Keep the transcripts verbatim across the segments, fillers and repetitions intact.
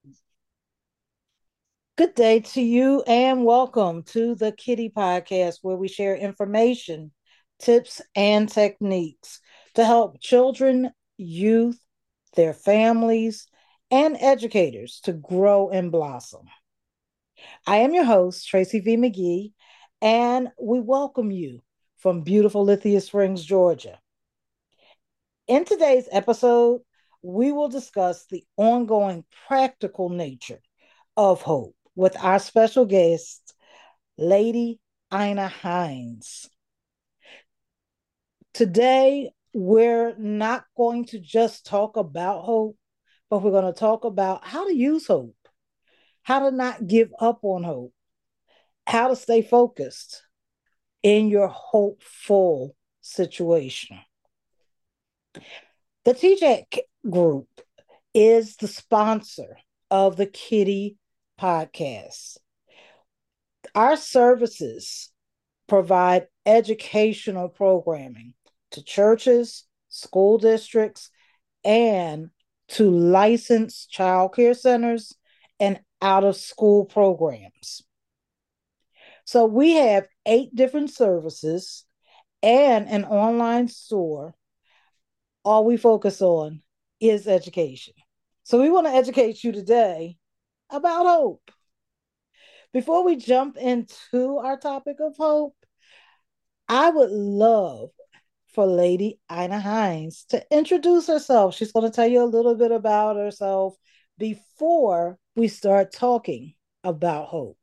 Good day to you and welcome to the Kitty Podcast, where we share information, tips, and techniques to help children, youth, their families, and educators to grow and blossom. I am your host, Tracy V. McGee, and we welcome you from beautiful Lithia Springs, Georgia. In today's episode, we will discuss the ongoing practical nature of hope with our special guest, Lady Ina Hines. Today, we're not going to just talk about hope, but we're going to talk about how to use hope, how to not give up on hope, how to stay focused in your hopeful situation. The T J A C Group is the sponsor of the Kitty Podcast. Our services provide educational programming to churches, school districts, and to licensed child care centers and out of school programs. So we have eight different services and an online store. All we focus on is education. So we want to educate you today about hope. Before we jump into our topic of hope, I would love for Lady Ina Hines to introduce herself. She's going to tell you a little bit about herself before we start talking about hope.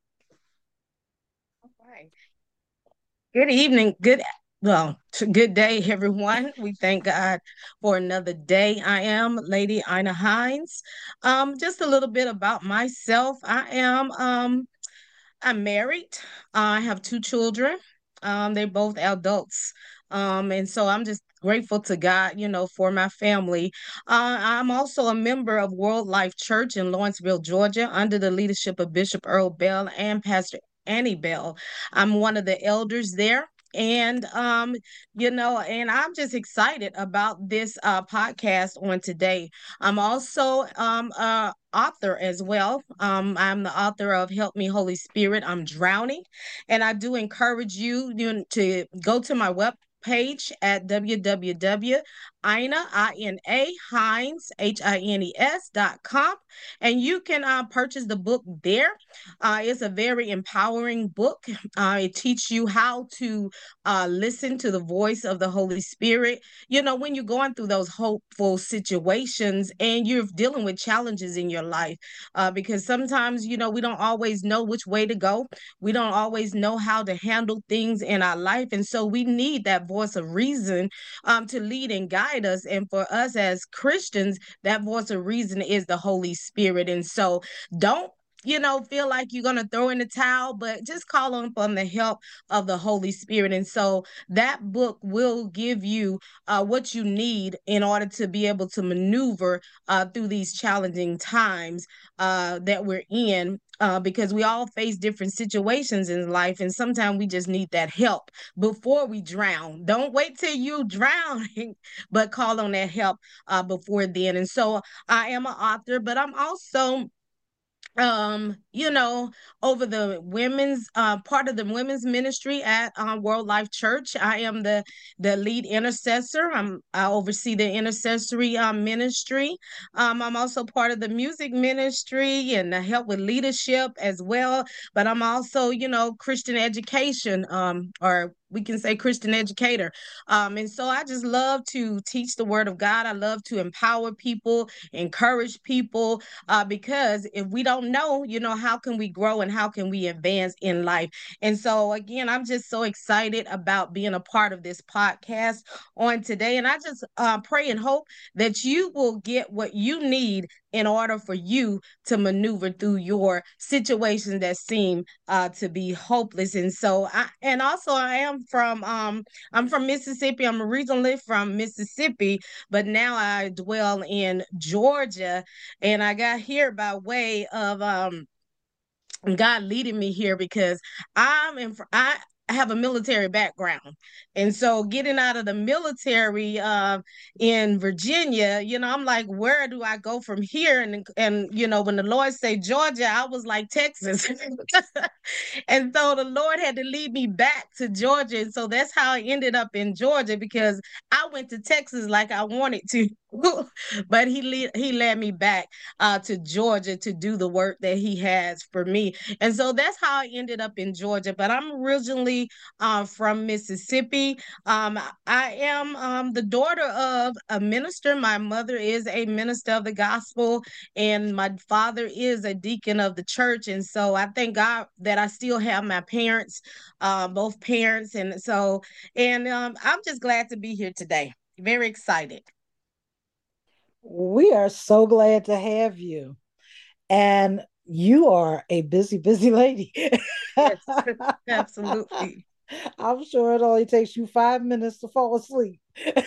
All right. Good evening. Good, well, t- good day, everyone. We thank God for another day. I am Lady Ina Hines. Um, just a little bit about myself. I am um I'm married. I have two children. Um, they're both adults. Um, and so I'm just grateful to God, you know, for my family. Uh, I'm also a member of World Life Church in Lawrenceville, Georgia, under the leadership of Bishop Earl Bell and Pastor Annie Bell. I'm one of the elders there. And um, you know, and I'm just excited about this uh podcast on today. I'm also um a author as well. Um, I'm the author of Help Me Holy Spirit, I'm Drowning. And I do encourage you, you to go to my web page at w w w dot ina I N A Hines H I N E S dot com, and you can uh, purchase the book there. Uh, it's a very empowering book. Uh, it teaches you how to uh, listen to the voice of the Holy Spirit. You know, when you're going through those hopeful situations and you're dealing with challenges in your life, uh, because sometimes, you know, we don't always know which way to go. We don't always know how to handle things in our life. And so we need that voice of reason um, to lead and guide us. And for us as Christians, that voice of reason is the Holy Spirit. And so don't you know, feel like you're going to throw in the towel, but just call on upon the help of the Holy Spirit. And so that book will give you uh, what you need in order to be able to maneuver uh, through these challenging times uh, that we're in. Uh, because we all face different situations in life, and sometimes we just need that help before we drown. Don't wait till you drown, but call on that help uh, before then. And so I am an author, but I'm also um you know over the women's uh part of the women's ministry at um, World Life Church. I am the the lead intercessor. I'm I oversee the intercessory um, ministry. um I'm also part of the music ministry and I help with leadership as well, but I'm also, you know, Christian education, um or we can say Christian educator. Um and so I just love to teach the word of God. I love to empower people, encourage people, uh, because if we don't know, you know, how can we grow and how can we advance in life? And so, again, I'm just so excited about being a part of this podcast on today. And I just uh, pray and hope that you will get what you need in order for you to maneuver through your situations that seem uh, to be hopeless. And so, I and also I am from um I'm from Mississippi. I'm originally from Mississippi, but now I dwell in Georgia, and I got here by way of um God leading me here because I'm in I I have a military background. And so getting out of the military uh, in Virginia, you know, I'm like, where do I go from here? And, and you know, when the Lord say Georgia, I was like Texas. And so the Lord had to lead me back to Georgia. And so that's how I ended up in Georgia, because I went to Texas like I wanted to. But he led, he led me back uh, to Georgia to do the work that he has for me. And so that's how I ended up in Georgia. But I'm originally uh, from Mississippi. Um, I am um, the daughter of a minister. My mother is a minister of the gospel, and my father is a deacon of the church. And so I thank God that I still have my parents, uh, both parents. And so, and um, I'm just glad to be here today. Very excited. We are so glad to have you. And you are a busy, busy lady. Yes, absolutely. I'm sure it only takes you five minutes to fall asleep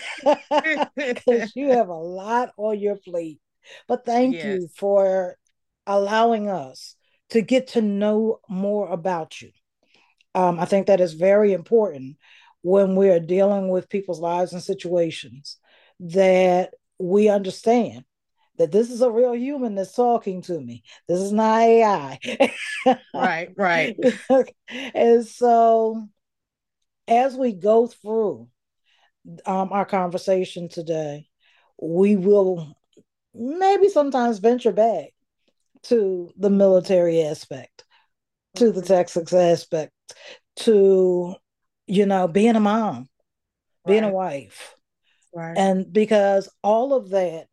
because you have a lot on your plate. But thank Yes. you for allowing us to get to know more about you. Um, I think that is very important when we're dealing with people's lives and situations, that we understand that this is a real human that's talking to me. This is not A I. Right, right. And so, as we go through um, our conversation today, we will maybe sometimes venture back to the military aspect, to the Mhm. Texas aspect, to, you know, being a mom, being a Right, wife. right. And because all of that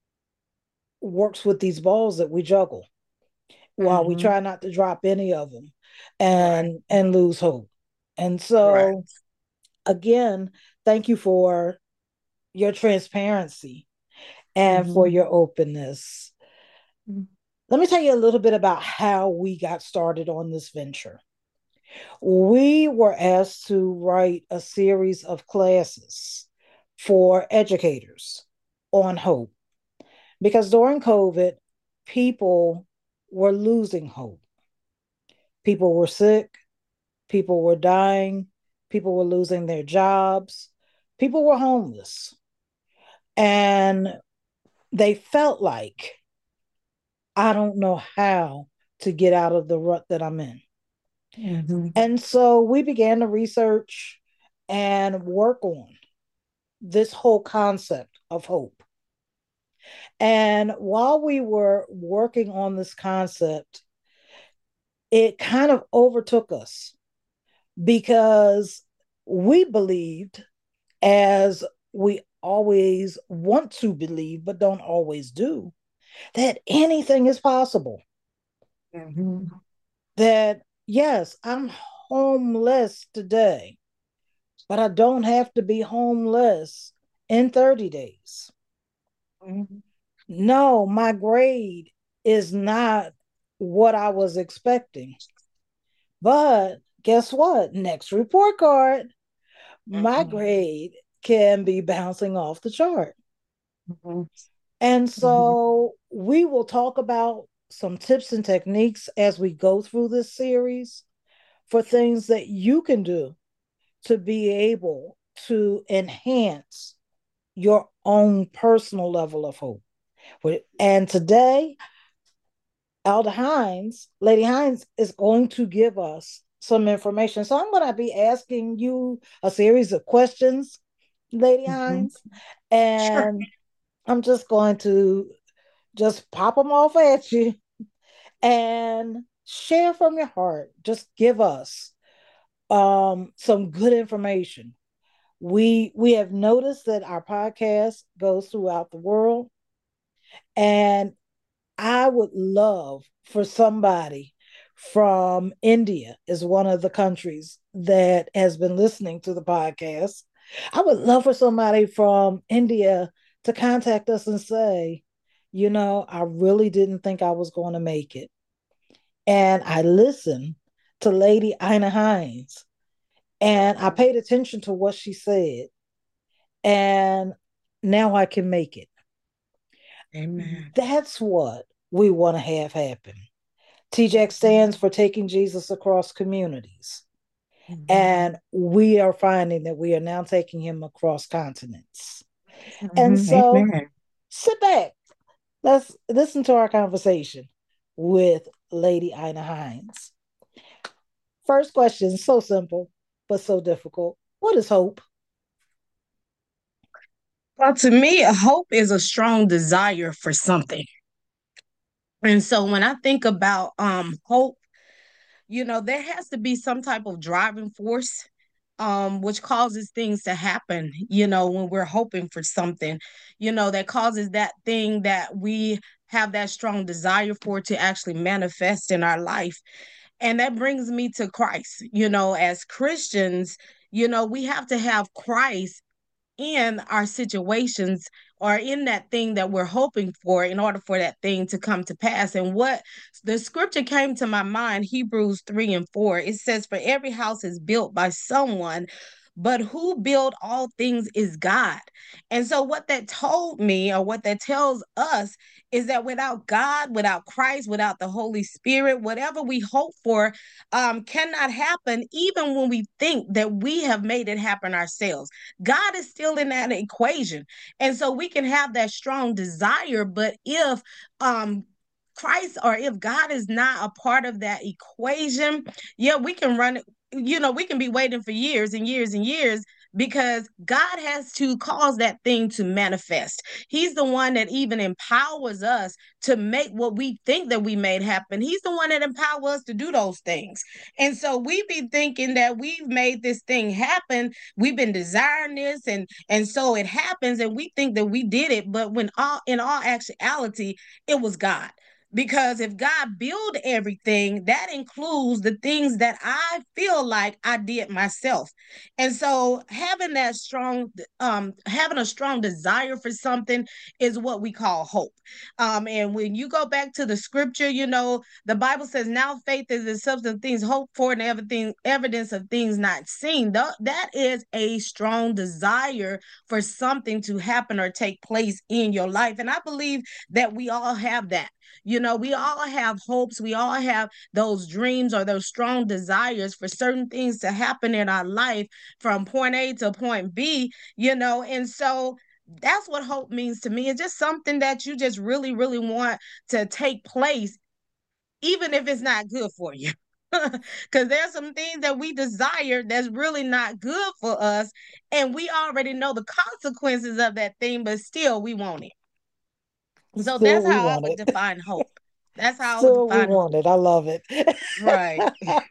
works with these balls that we juggle while we Hmm. try not to drop any of them Right, and and lose hope. And right. so again, thank you for your transparency and for Hmm. your openness. Let me tell you a little bit about how we got started on this venture. We were asked to write a series of classes for educators on hope, because during COVID, people were losing hope. People were sick, people were dying, people were losing their jobs, people were homeless. And they felt like, I don't know how to get out of the rut that I'm in. Hmm. And so we began to research and work on this whole concept of hope. And while we were working on this concept, it kind of overtook us because we believed, as we always want to believe, but don't always do, that anything is possible. Hmm. That, yes, I'm homeless today, but I don't have to be homeless in thirty days. Hmm. No, my grade is not what I was expecting. But guess what? Next report card, my grade can be bouncing off the chart. Hmm. And Hmm. so we will talk about some tips and techniques as we go through this series for things that you can do to be able to enhance your own personal level of hope. And today, Elder Hines, Lady Hines, is going to give us some information. So I'm going to be asking you a series of questions, Lady Hmm. Hines, Sure. and I'm just going to just pop them off at you and share from your heart. Just give us um, some good information. We we have noticed that our podcast goes throughout the world, and I would love for somebody from India, is one of the countries that has been listening to the podcast. I would love for somebody from India to contact us and say, you know, I really didn't think I was going to make it. And I listened to Lady Ina Hines and I paid attention to what she said. And now I can make it. Amen. That's what we want to have happen. T J A C stands for Taking Jesus Across Communities. And we are finding that we are now taking him across continents. And Mhm. so Amen. sit back. Let's listen to our conversation with Lady Ina Hines. First question, so simple, but so difficult. What is hope? Well, to me, a hope is a strong desire for something. And so when I think about um hope, you know, there has to be some type of driving force um which causes things to happen, you know, when we're hoping for something, you know, that causes that thing that we have that strong desire for to actually manifest in our life. And that brings me to Christ. You know, as Christians, you know, we have to have Christ in our situations or in that thing that we're hoping for in order for that thing to come to pass. And what the scripture came to my mind, Hebrews three and four, it says, "For every house is built by someone, but who built all things is God." And so, what that told me, or what that tells us, is that without God, without Christ, without the Holy Spirit, whatever we hope for um, cannot happen, even when we think that we have made it happen ourselves. God is still in that equation. And so we can have that strong desire, but if um Christ or if God is not a part of that equation, yeah, we can run, you know, we can be waiting for years and years and years because God has to cause that thing to manifest. He's the one that even empowers us to make what we think that we made happen. He's the one that empowers us to do those things. And so we be thinking that we've made this thing happen, we've been desiring this, and and so it happens and we think that we did it, but when all in all actuality it was God. Because if God built everything, that includes the things that I feel like I did myself. And so having that strong um having a strong desire for something is what we call hope. Um and when you go back to the scripture, you know, the Bible says, "Now faith is the substance of things hoped for and everything evidence of things not seen." Th- that is a strong desire for something to happen or take place in your life. And I believe that we all have that. You know, we all have hopes. We all have those dreams or those strong desires for certain things to happen in our life from point A to point B, you know, and so that's what hope means to me. It's just something that you just really, really want to take place, even if it's not good for you. Because there's some things that we desire that's really not good for us, and we already know the consequences of that thing, but still we want it. So Still, that's we how I want would it. define hope. That's how I would Still, we define want hope. it. I love it. Right.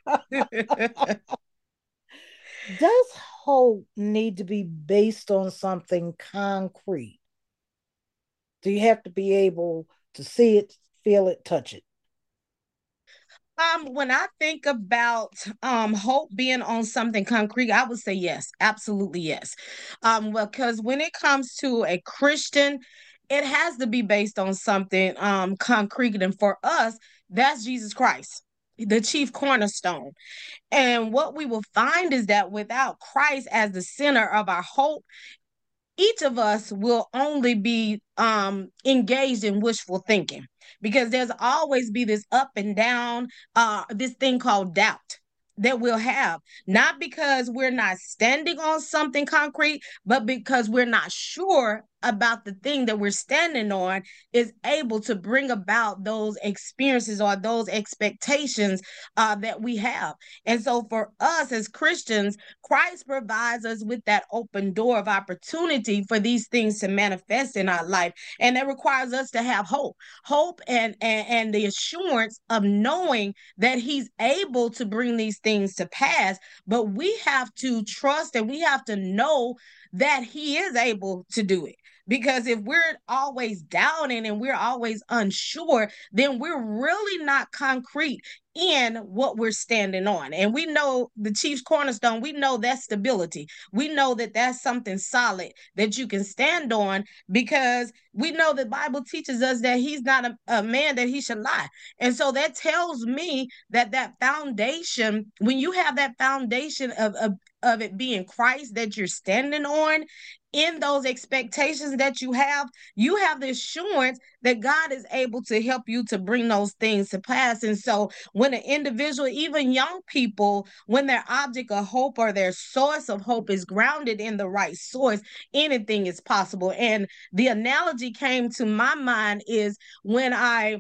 Does hope need to be based on something concrete? Do you have to be able to see it, feel it, touch it? Um, when I think about um hope being on something concrete, I would say yes, absolutely yes. Um, well, because when it comes to a Christian, it has to be based on something um concrete, and for us, that's Jesus Christ, the chief cornerstone. And what we will find is that without Christ as the center of our hope, each of us will only be um engaged in wishful thinking, because there's always be this up and down, uh this thing called doubt that we'll have, not because we're not standing on something concrete, but because we're not sure about the thing that we're standing on is able to bring about those experiences or those expectations uh, that we have. And so for us as Christians, Christ provides us with that open door of opportunity for these things to manifest in our life. And that requires us to have hope, hope and, and, and the assurance of knowing that he's able to bring these things to pass. But we have to trust and we have to know that he is able to do it. Because if we're always doubting and we're always unsure, then we're really not concrete in what we're standing on. And we know the chief's cornerstone, we know that stability. We know that that's something solid that you can stand on, because we know the Bible teaches us that he's not a, a man that he should lie. And so that tells me that that foundation, when you have that foundation of, of of it being Christ that you're standing on, in those expectations that you have, you have the assurance that God is able to help you to bring those things to pass. And so when an individual, even young people, when their object of hope or their source of hope is grounded in the right source, anything is possible. And the analogy came to my mind is when I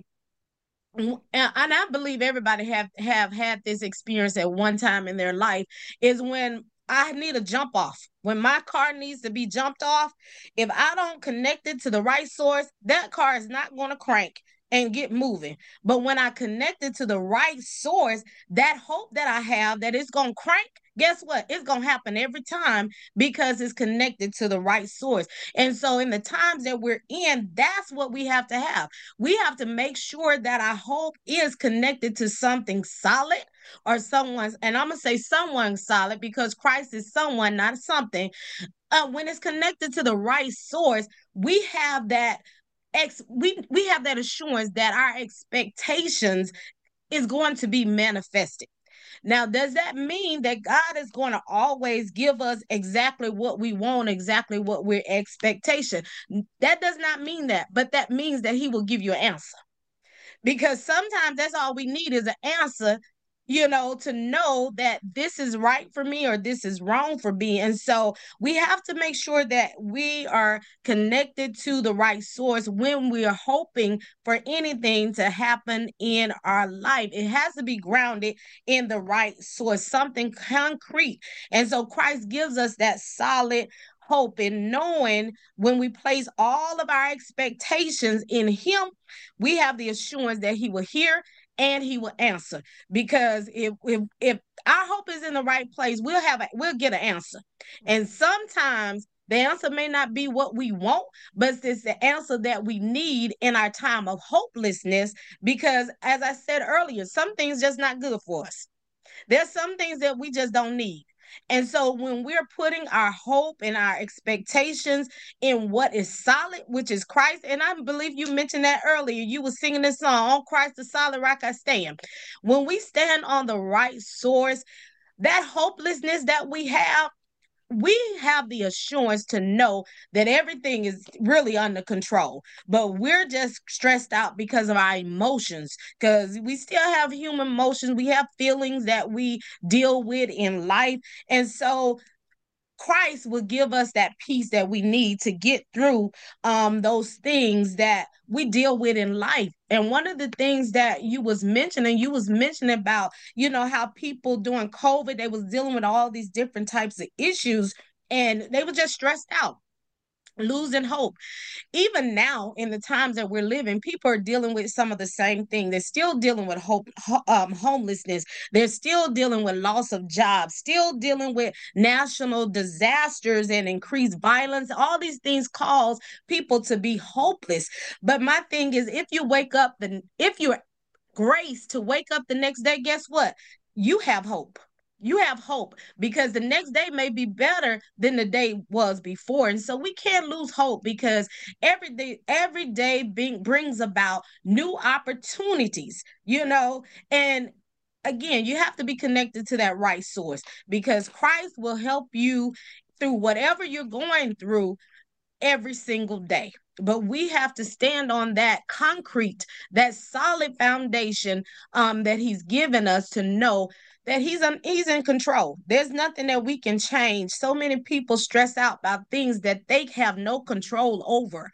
and I believe everybody have have had this experience at one time in their life, is when I need a jump off. When my car needs to be jumped off, if I don't connect it to the right source, that car is not going to crank and get moving. But when I connect it to the right source, that hope that I have that it's going to crank, guess what? It's going to happen every time because it's connected to the right source. And so in the times that we're in, that's what we have to have. We have to make sure that our hope is connected to something solid or someone's, and I'm going to say someone solid because Christ is someone, not something. Uh, when it's connected to the right source, we have that ex we we have that assurance that our expectations is going to be manifested. Now, does that mean that God is going to always give us exactly what we want, exactly what we're expectation? That does not mean that, but that means that he will give you an answer. Because sometimes that's all we need is an answer, you know, to know that this is right for me or this is wrong for me. And so we have to make sure that we are connected to the right source when we are hoping for anything to happen in our life. It has to be grounded in the right source, something concrete. And so Christ gives us that solid hope in knowing when we place all of our expectations in him, we have the assurance that he will hear and he will answer. Because if if, if our hope is in the right place, we'll have a, we'll get an answer. And sometimes the answer may not be what we want, but it's the answer that we need in our time of hopelessness. Because as I said earlier, some things just not good for us. There's some things that we just don't need. And so when we're putting our hope and our expectations in what is solid, which is Christ, and I believe you mentioned that earlier, you were singing this song, "On Christ the solid rock I stand." When we stand on the right source, that hopelessness that we have, we have the assurance to know that everything is really under control, but we're just stressed out because of our emotions, because we still have human emotions. We have feelings that we deal with in life. And so Christ will give us that peace that we need to get through um, those things that we deal with in life. And one of the things that you was mentioning, you was mentioning about, you know, how people during COVID, they was dealing with all these different types of issues and they were just stressed out, losing hope. Even now in the times that we're living, people are dealing with some of the same thing. They're still dealing with hope, um, homelessness. They're still dealing with loss of jobs, still dealing with national disasters and increased violence. All these things cause people to be hopeless. But my thing is, if you wake up, then if you're graced to wake up the next day, guess what? You have hope. You have hope because the next day may be better than the day was before. And so we can't lose hope because every day, every day being, brings about new opportunities, you know, and again, you have to be connected to that right source because Christ will help you through whatever you're going through every single day. But we have to stand on that concrete, that solid foundation um, that he's given us to know that he's un- he's in control. There's nothing that we can change. So many people stress out about things that they have no control over.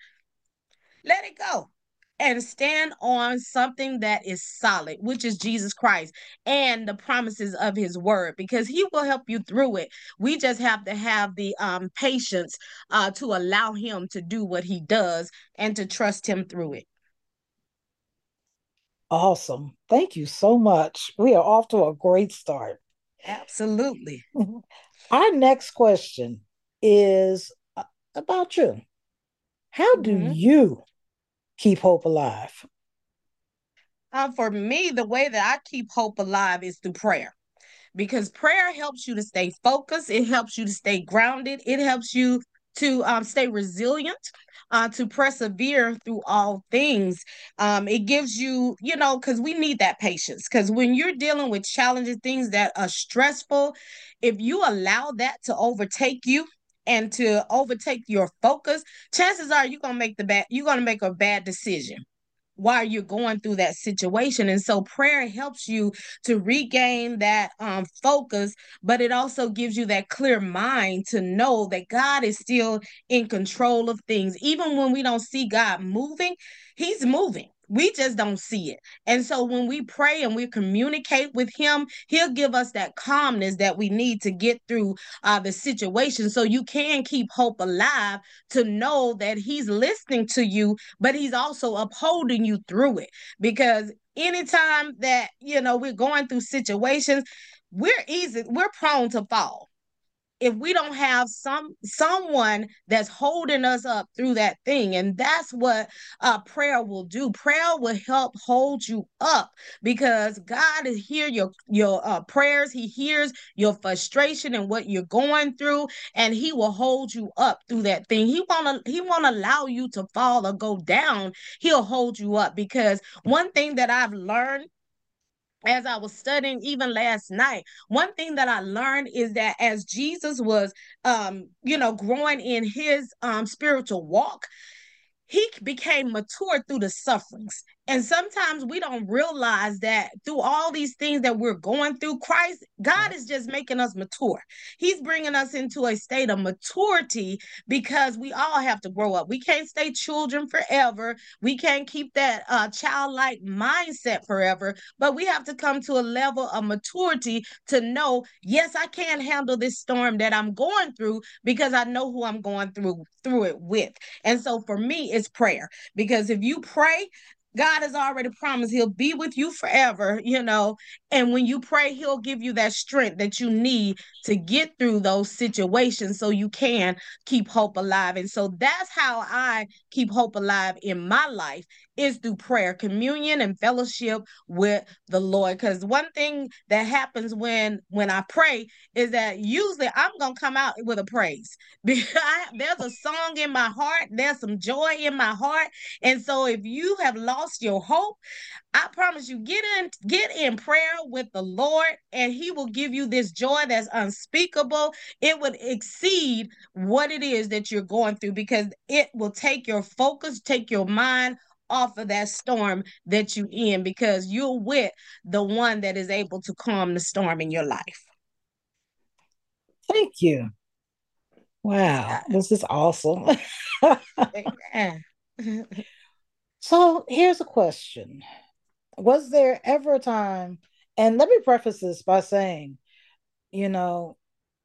Let it go and stand on something that is solid, which is Jesus Christ and the promises of his word, because he will help you through it. We just have to have the um, patience uh, to allow him to do what he does and to trust him through it. Awesome. Thank you so much. We are off to a great start. Absolutely. Our next question is uh, about you. How do Mm-hmm. you keep hope alive? Um, for me, the way that I keep hope alive is through prayer, because prayer helps you to stay focused. It helps you to stay grounded. It helps you to um, stay resilient, uh, to persevere through all things. Um, it gives you, you know, because we need that patience. Because when you're dealing with challenging things that are stressful, if you allow that to overtake you, and to overtake your focus, chances are you're gonna make the bad you're gonna make a bad decision while you're going through that situation. And so prayer helps you to regain that um, focus, but it also gives you that clear mind to know that God is still in control of things. Even when we don't see God moving, He's moving. We just don't see it. And so when we pray and we communicate with Him, He'll give us that calmness that we need to get through uh, the situation. So you can keep hope alive to know that He's listening to you, but He's also upholding you through it. Because anytime that, you know, we're going through situations, we're easy, we're prone to fall if we don't have some someone that's holding us up through that thing. And that's what uh prayer will do. Prayer will help hold you up, because God is hear your your uh, prayers. He hears your frustration and what you're going through, and He will hold you up through that thing. He won't he won't allow you to fall or go down. He'll hold you up, because one thing that I've learned as I was studying even last night, one thing that I learned is that as Jesus was, um, you know, growing in his um, spiritual walk, he became mature through the sufferings. And sometimes we don't realize that through all these things that we're going through, Christ, God is just making us mature. He's bringing us into a state of maturity, because we all have to grow up. We can't stay children forever. We can't keep that uh, childlike mindset forever, but we have to come to a level of maturity to know, yes, I can handle this storm that I'm going through, because I know who I'm going through through it with. And so for me, it's prayer. Because if you pray, God has already promised He'll be with you forever, you know. And when you pray, He'll give you that strength that you need to get through those situations so you can keep hope alive. And so that's how I keep hope alive in my life, is through prayer, communion, and fellowship with the Lord. Because one thing that happens when when I pray is that usually I'm gonna come out with a praise, because I, there's a song in my heart, there's some joy in my heart. And so if you have lost your hope, I promise you, get in, get in prayer with the Lord, and He will give you this joy that's unspeakable. It would exceed what it is that you're going through, because it will take your focus, take your mind off of that storm that you're in, because you're with the one that is able to calm the storm in your life. Thank you. Wow, this is awesome. Amen. So here's a question. Was there ever a time, and let me preface this by saying, you know,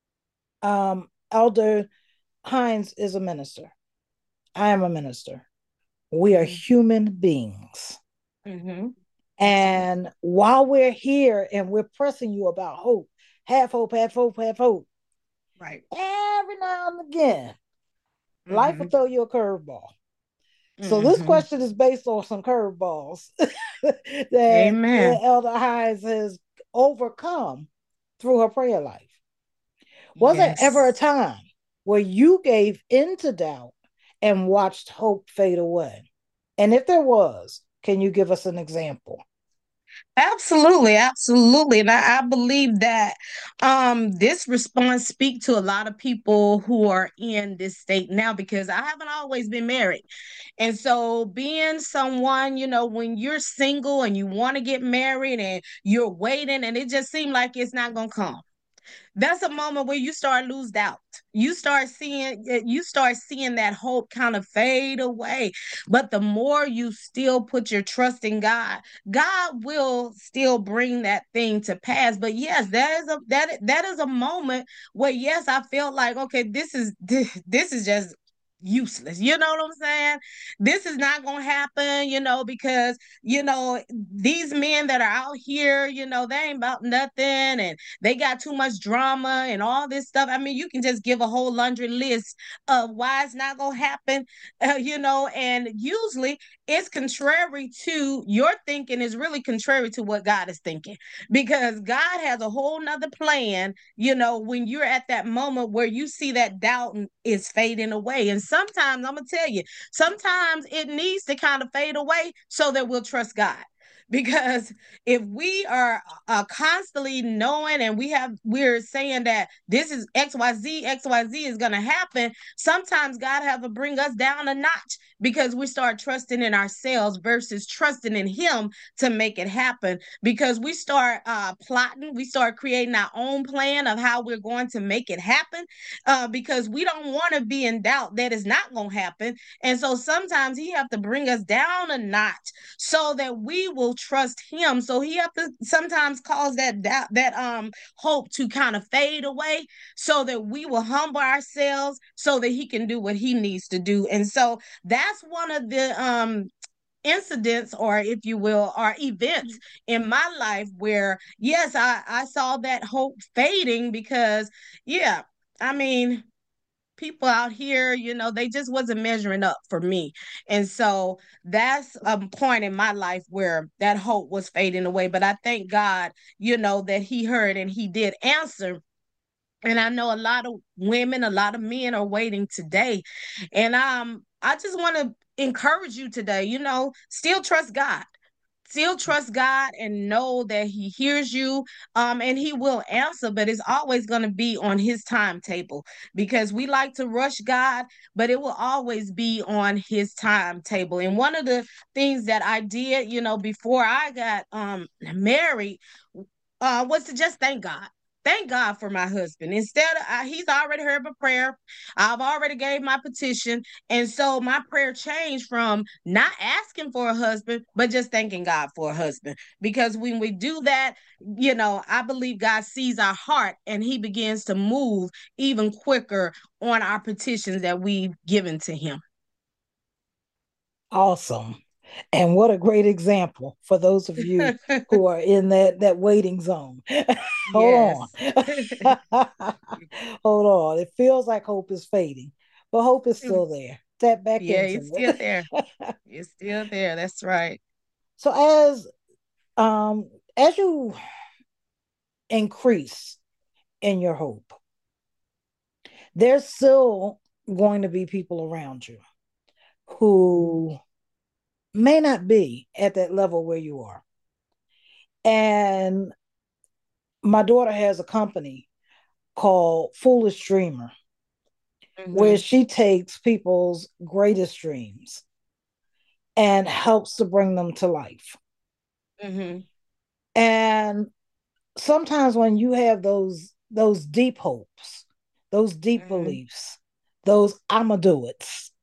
um, Elder Hines is a minister. I am a minister. We are human beings. Mm-hmm. And while we're here and we're pressing you about hope, have hope, have hope, have hope. Right. Every now and again, mm-hmm. life will throw you a curveball. So mm-hmm. this question is based on some curveballs that Amen. Elder Hines has overcome through her prayer life. Was yes. there ever a time where you gave into doubt and watched hope fade away? And if there was, can you give us an example? Absolutely, absolutely. And I, I believe that um, this response speaks to a lot of people who are in this state now, because I haven't always been married. And so being someone, you know, when you're single and you want to get married and you're waiting and it just seems like it's not going to come, that's a moment where you start lose doubt. You start seeing you start seeing that hope kind of fade away. But the more you still put your trust in God, God will still bring that thing to pass. But yes, that is a that that is a moment where, yes, I felt like, okay, this is this, this is just useless. You know what I'm saying? This is not gonna happen, you know, because you know, these men that are out here, you know, they ain't about nothing, and they got too much drama and all this stuff. I mean, you can just give a whole laundry list of why it's not gonna happen, uh, you know, and usually it's contrary to your thinking, is really contrary to what God is thinking, because God has a whole nother plan, you know, when you're at that moment where you see that doubt is fading away. And sometimes I'm gonna tell you, sometimes it needs to kind of fade away so that we'll trust God. Because if we are uh, constantly knowing and we have we're saying that this is X Y Z, X Y Z is going to happen, sometimes God have to bring us down a notch because we start trusting in ourselves versus trusting in him to make it happen. Because we start uh, plotting, we start creating our own plan of how we're going to make it happen, uh, because we don't want to be in doubt that it's not going to happen. And so sometimes he have to bring us down a notch so that we will trust him. So he have to sometimes cause that doubt, that um hope to kind of fade away so that we will humble ourselves so that he can do what he needs to do. And so that's one of the um incidents, or if you will, or events in my life where yes, I I saw that hope fading because yeah, I mean, people out here, you know, they just wasn't measuring up for me. And so that's a point in my life where that hope was fading away. But I thank God, you know, that he heard and he did answer. And I know a lot of women, a lot of men are waiting today. And um, I just want to encourage you today, you know, still trust God. Still trust God and know that he hears you, um, and he will answer, but it's always going to be on his timetable because we like to rush God, but it will always be on his timetable. And one of the things that I did, you know, before I got um married, uh, was to just thank God. Thank God for my husband. Instead of uh, he's already heard my prayer. I've already gave my petition. And so my prayer changed from not asking for a husband, but just thanking God for a husband. Because when we do that, you know, I believe God sees our heart and he begins to move even quicker on our petitions that we've given to him. Awesome. And what a great example for those of you who are in that that waiting zone. Hold Yes. on. Hold on. It feels like hope is fading, but hope is still there. Tap back Yeah, into it's still it. there. It's still there. That's right. So as um as you increase in your hope, there's still going to be people around you who may not be at that level where you are. And my daughter has a company called Foolish Dreamer, where Mm-hmm. she takes people's greatest dreams and helps to bring them to life. Mm-hmm. And sometimes when you have those those deep hopes, those deep Mm-hmm. beliefs, those I'ma do it,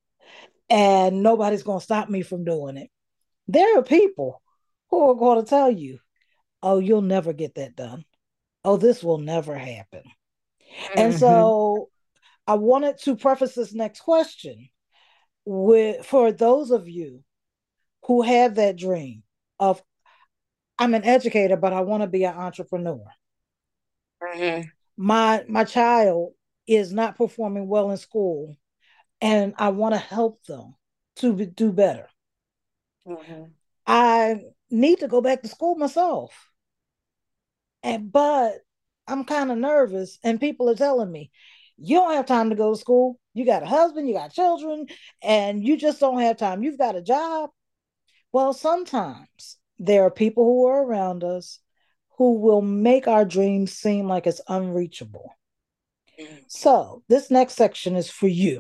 and nobody's gonna stop me from doing it. There are people who are going to tell you, oh, you'll never get that done. Oh, this will never happen. And Mm-hmm. so I wanted to preface this next question with for those of you who have that dream of I'm an educator, but I want to be an entrepreneur. Mm-hmm. My my child is not performing well in school, and I want to help them to be, do better. Mm-hmm. I need to go back to school myself, and but I'm kind of nervous, and people are telling me you don't have time to go to school. You got a husband, you got children, and you just don't have time. You've got a job. Well, sometimes there are people who are around us who will make our dreams seem like it's unreachable. So, this next section is for you.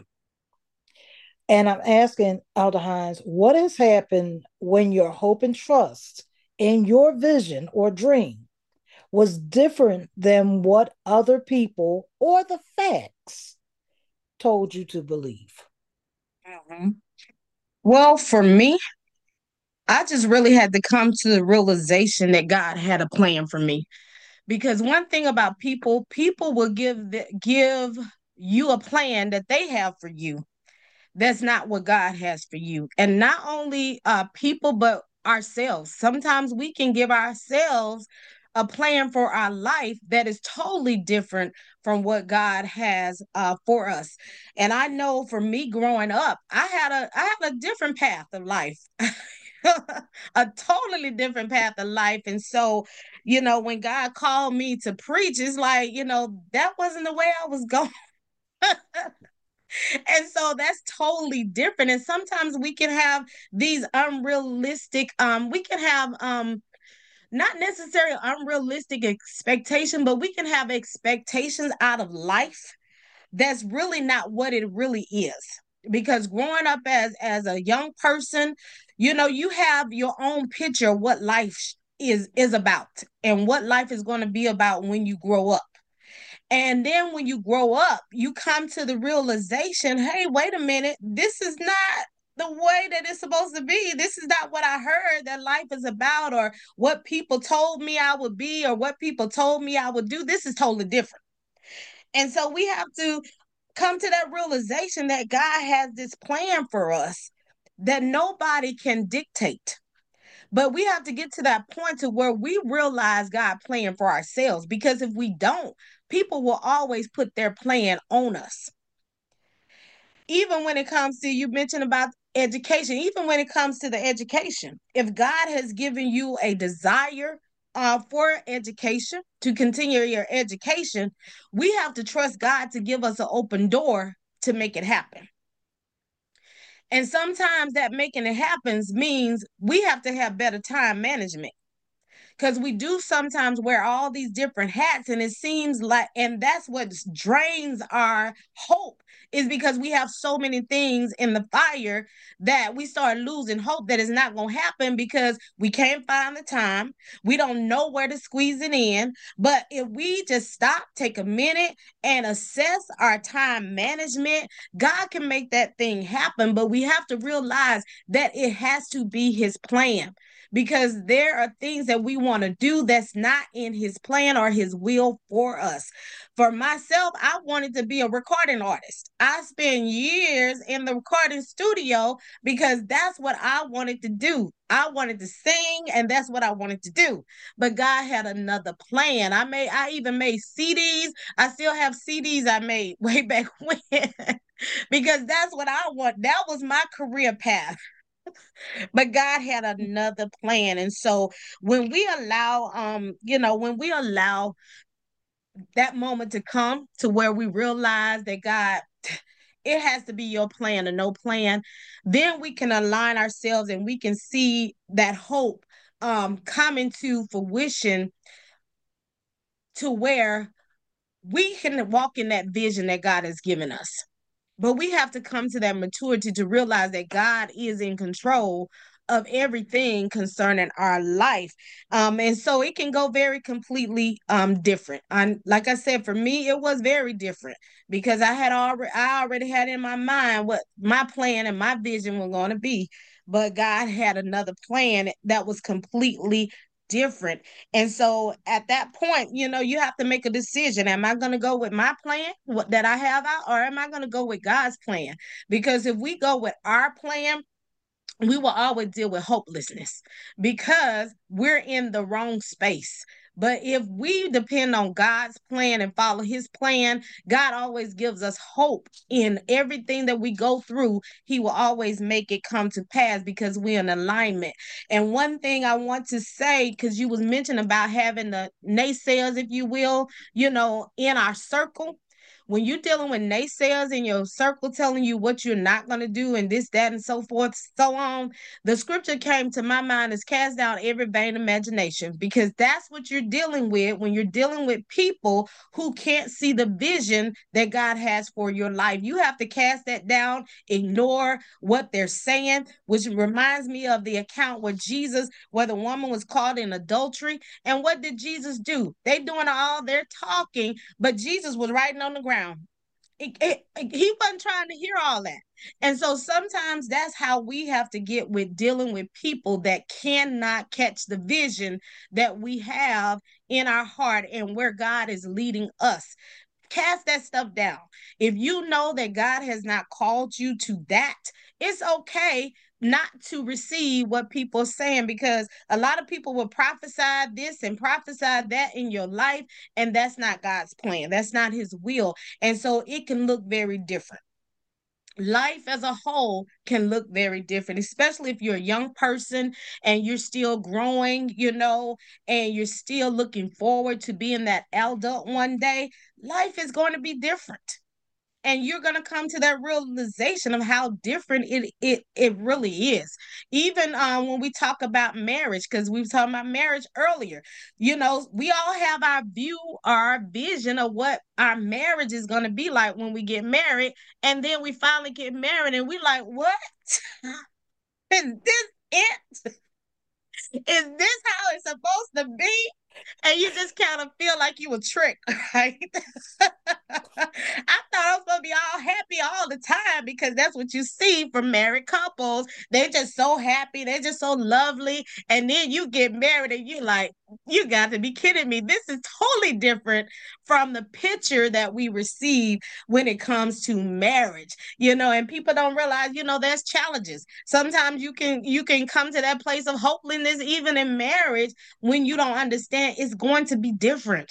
And I'm asking Elder Hines, what has happened when your hope and trust in your vision or dream was different than what other people or the facts told you to believe? Mm-hmm. Well, for me, I just really had to come to the realization that God had a plan for me. Because one thing about people, people will give the, give you a plan that they have for you. That's not what God has for you. And not only uh people, but ourselves. Sometimes we can give ourselves a plan for our life that is totally different from what God has uh for us. And I know for me growing up, I had a I had a different path of life. A totally different path of life. And so, you know, when God called me to preach, it's like, you know, that wasn't the way I was going. And so that's totally different. And sometimes we can have these unrealistic, um, we can have um not necessarily unrealistic expectation, but we can have expectations out of life that's really not what it really is. Because growing up as as a young person, you know, you have your own picture of what life is is about and what life is going to be about when you grow up. And then when you grow up, you come to the realization, hey, wait a minute, this is not the way that it's supposed to be. This is not what I heard that life is about, or what people told me I would be, or what people told me I would do. This is totally different. And so we have to come to that realization that God has this plan for us that nobody can dictate. But we have to get to that point to where we realize God plan for ourselves, because if we don't, people will always put their plan on us. Even when it comes to, you mentioned about education, even when it comes to the education, if God has given you a desire uh, for education, to continue your education, we have to trust God to give us an open door to make it happen. And sometimes that making it happens means we have to have better time management, because we do sometimes wear all these different hats, and it seems like, and that's what drains our hope, is because we have so many things in the fire that we start losing hope that it's not going to happen, because we can't find the time, we don't know where to squeeze it in. But if we just stop, take a minute, and assess our time management, God can make that thing happen. But we have to realize that it has to be his plan, because there are things that we want to do that's not in his plan or his will for us. For myself, I wanted to be a recording artist. I spent years in the recording studio because that's what I wanted to do. I wanted to sing, and that's what I wanted to do. But God had another plan. I made I even made C Ds. I still have C Ds I made way back when. Because that's what I want. That was my career path. But God had another plan. And so when we allow, um, you know, when we allow that moment to come to where we realize that God, it has to be your plan or no plan, then we can align ourselves and we can see that hope um come into fruition, to where we can walk in that vision that God has given us. But we have to come to that maturity to realize that God is in control of everything concerning our life. Um, and so it can go very completely um different. And like I said, for me, it was very different, because I had already I already had in my mind what my plan and my vision were going to be. But God had another plan that was completely different. And so at that point, you know, you have to make a decision. Am I going to go with my plan, what that I have out, or am I going to go with God's plan? Because if we go with our plan, we will always deal with hopelessness, because we're in the wrong space. But if we depend on God's plan and follow his plan, God always gives us hope in everything that we go through. He will always make it come to pass, because we're in alignment. And one thing I want to say, because you was mentioning about having the naysayers, if you will, you know, in our circle. When you're dealing with naysayers in your circle telling you what you're not going to do, and this, that, and so forth, so on, the scripture came to my mind is cast down every vain imagination, because that's what you're dealing with when you're dealing with people who can't see the vision that God has for your life. You have to cast that down, ignore what they're saying, which reminds me of the account where Jesus, where the woman was caught in adultery. And what did Jesus do? They doing all their talking, but Jesus was writing on the ground. It, it, it, he wasn't trying to hear all that. And so sometimes that's how we have to get with dealing with people that cannot catch the vision that we have in our heart and where God is leading us. Cast that stuff down. If you know that God has not called you to that, it's okay not to receive what people are saying, because a lot of people will prophesy this and prophesy that in your life, and that's not God's plan. That's not his will. And so it can look very different. Life as a whole can look very different, especially if you're a young person and you're still growing, you know, and you're still looking forward to being that adult one day. Life is going to be different. and you're going to come to that realization of how different it it, it really is. Even um, when we talk about marriage, because we were talking about marriage earlier, you know, we all have our view, our vision of what our marriage is going to be like when we get married. And then we finally get married and we like, what? Is this it? Is this how it's supposed to be? And you just kind of feel like you were tricked, right? I thought I was gonna be all happy all the time because that's what you see from married couples. They're just so happy, they're just so lovely, and then you get married and you're like, you got to be kidding me. This is totally different from the picture that we receive when it comes to marriage, you know, and people don't realize, you know, there's challenges. Sometimes you can you can come to that place of hopelessness even in marriage when you don't understand it's going to be different.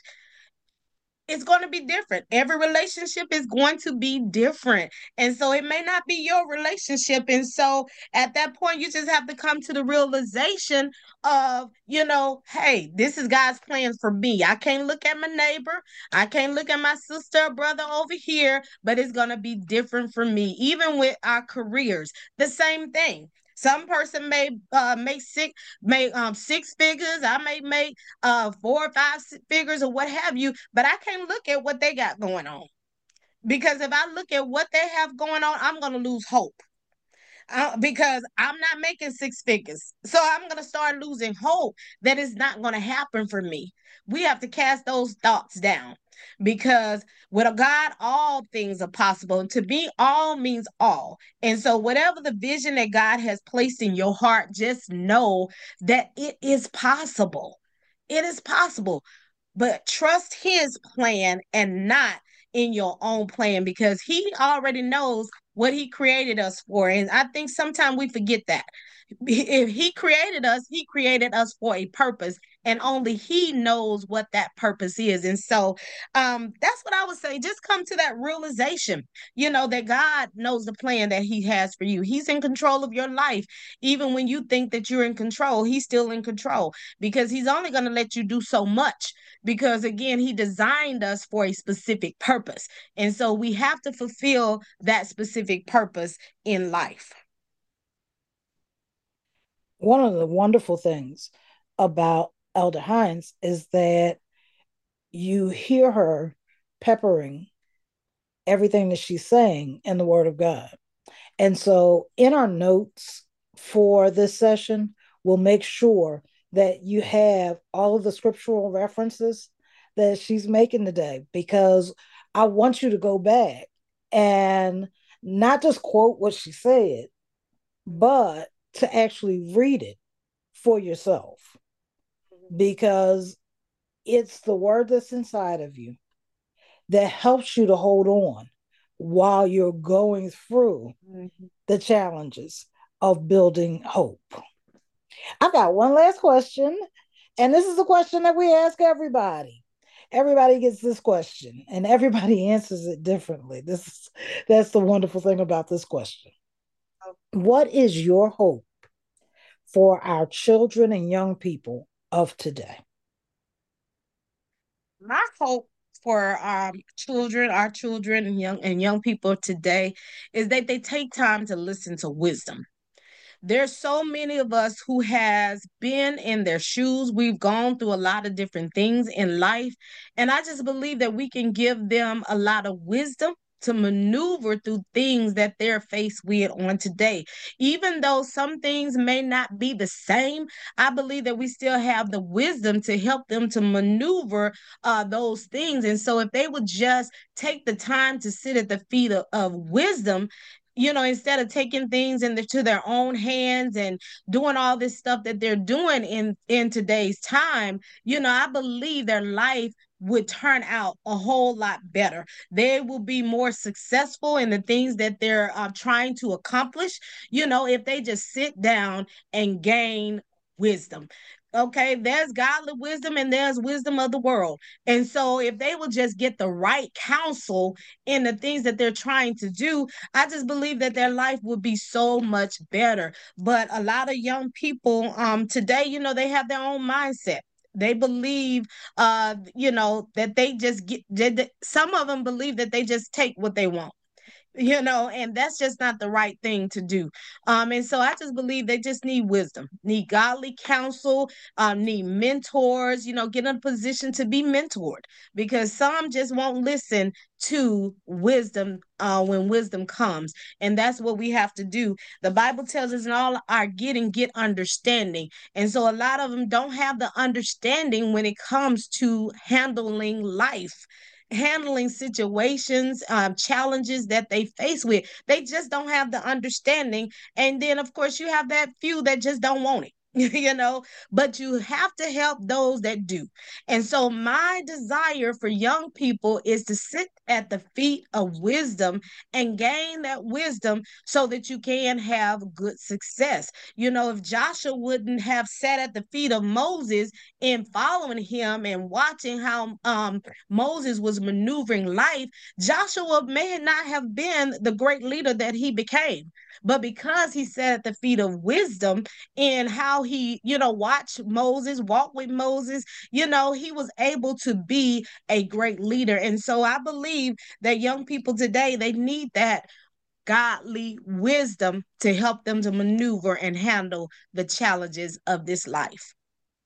It's going to be different. Every relationship is going to be different. And so it may not be your relationship. And so at that point, you just have to come to the realization of, you know, hey, this is God's plans for me. I can't look at my neighbor. I can't look at my sister or brother over here, but it's going to be different for me. Even with our careers, the same thing. Some person may uh, make six make um six figures. I may make uh four or five figures or what have you, but I can't look at what they got going on because if I look at what they have going on, I'm gonna lose hope uh, because I'm not making six figures. So I'm going to start losing hope that it's not going to happen for me. We have to cast those thoughts down because with God, all things are possible. And to me, all means all. And so, whatever the vision that God has placed in your heart, just know that it is possible. It is possible, but trust His plan and not in your own plan because He already knows what He created us for. And I think sometimes we forget that. If He created us, He created us for a purpose, and only He knows what that purpose is. And so um, that's what I would say. Just come to that realization, you know, that God knows the plan that He has for you. He's in control of your life. Even when you think that you're in control, He's still in control because He's only going to let you do so much because, again, He designed us for a specific purpose. And so we have to fulfill that specific purpose in life. One of the wonderful things about Elder Hines is that you hear her peppering everything that she's saying in the Word of God. And so in our notes for this session, we'll make sure that you have all of the scriptural references that she's making today, because I want you to go back and not just quote what she said, but to actually read it for yourself, because it's the word that's inside of you that helps you to hold on while you're going through mm-hmm. the challenges of building hope. I've got one last question, and this is a question that we ask everybody. Everybody gets this question, and everybody answers it differently. This is that's the wonderful thing about this question. What is your hope for our children and young people of today? My hope for um, children, our children and young and young people today is that they take time to listen to wisdom. There's so many of us who has been in their shoes. We've gone through a lot of different things in life. And I just believe that we can give them a lot of wisdom to maneuver through things that they're faced with on today. Even though some things may not be the same, I believe that we still have the wisdom to help them to maneuver uh, those things. And so if they would just take the time to sit at the feet of, of wisdom, you know, instead of taking things into their own hands and doing all this stuff that they're doing in, in today's time, you know, I believe their life would turn out a whole lot better. They will be more successful in the things that they're uh, trying to accomplish, you know, if they just sit down and gain wisdom. Okay, there's godly wisdom and there's wisdom of the world. And so if they will just get the right counsel in the things that they're trying to do, I just believe that their life would be so much better. But a lot of young people um today, you know, they have their own mindset. They believe, uh, you know, that they just get, they, some of them believe that they just take what they want. you know, and that's just not the right thing to do. Um, and so I just believe they just need wisdom, need godly counsel, um, need mentors, you know, get in a position to be mentored because some just won't listen to wisdom uh, when wisdom comes. And that's what we have to do. The Bible tells us in all our getting, get understanding. And so a lot of them don't have the understanding when it comes to handling life, handling situations, um, challenges that they face with. They just don't have the understanding. And then, of course, you have that few that just don't want it. You know, but you have to help those that do. And so, my desire for young people is to sit at the feet of wisdom and gain that wisdom so that you can have good success. You know, if Joshua wouldn't have sat at the feet of Moses in following him and watching how um, Moses was maneuvering life, Joshua may not have been the great leader that he became. But because he sat at the feet of wisdom in how he, you know, watched Moses, walk with Moses, you know, he was able to be a great leader. And so I believe that young people today, they need that godly wisdom to help them to maneuver and handle the challenges of this life.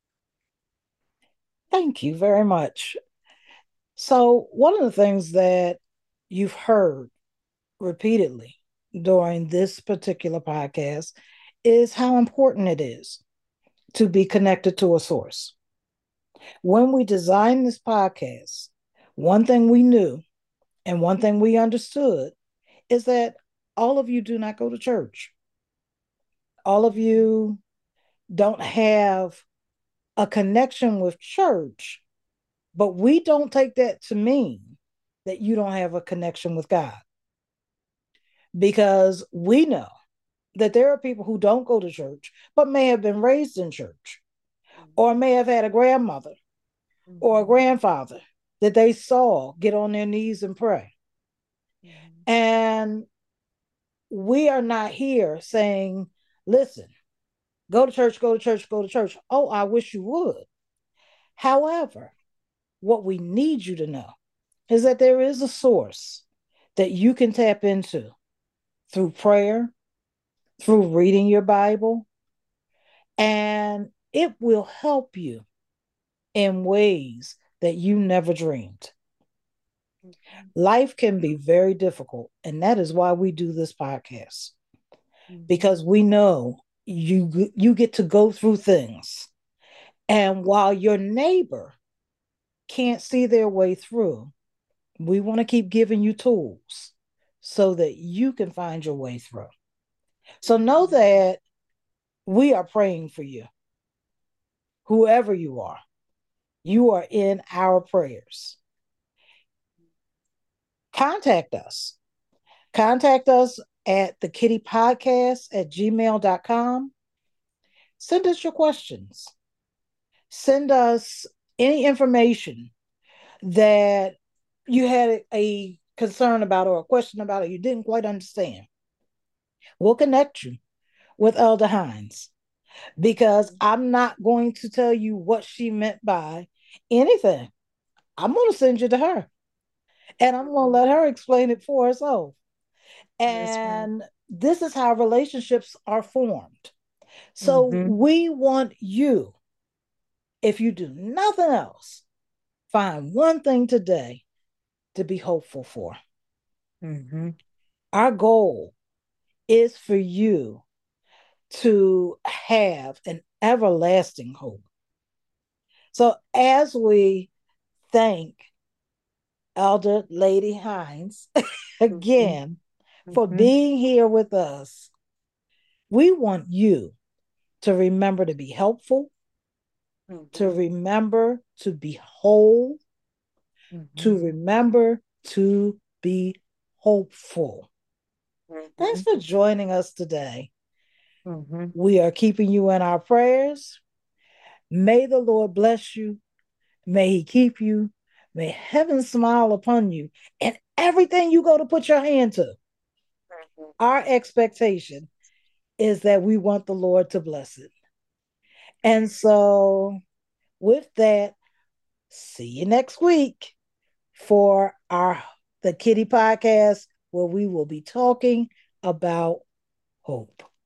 Thank you very much. So, one of the things that you've heard repeatedly during this particular podcast is how important it is to be connected to a source. When we designed this podcast, one thing we knew and one thing we understood is that all of you do not go to church. All of you don't have a connection with church, but we don't take that to mean that you don't have a connection with God. Because we know that there are people who don't go to church, but may have been raised in church, or may have had a grandmother mm-hmm. or a grandfather that they saw get on their knees and pray. Mm-hmm. And we are not here saying, listen, go to church, go to church, go to church. Oh, I wish you would. However, what we need you to know is that there is a source that you can tap into through prayer, through reading your Bible, and it will help you in ways that you never dreamed. Mm-hmm. Life can be very difficult, and that is why we do this podcast. Mm-hmm. Because we know you you get to go through things, and while your neighbor can't see their way through, we want to keep giving you tools so that you can find your way through. So know that we are praying for you. Whoever you are, you are in our prayers. Contact us. Contact us at the kitty podcast at gmail dot com. Send us your questions. Send us any information that you had a concern about or a question about or you didn't quite understand. We'll connect you with Elder Hines because I'm not going to tell you what she meant by anything. I'm going to send you to her and I'm going to let her explain it for herself. And yes, this is how relationships are formed. So mm-hmm. we want you, if you do nothing else, find one thing today to be hopeful for. Mm-hmm. Our goal is for you to have an everlasting hope. So as we thank Elder Lady Hines again mm-hmm. for being here with us, we want you to remember to be helpful, mm-hmm. to remember to be whole, mm-hmm. to remember to be hopeful. Mm-hmm. Thanks for joining us today. Mm-hmm. We are keeping you in our prayers. May the Lord bless you. May he keep you. May heaven smile upon you and everything you go to put your hand to. Mm-hmm. Our expectation is that we want the Lord to bless it. And so with that, see you next week for our the Kitty Podcast where we will be talking about hope.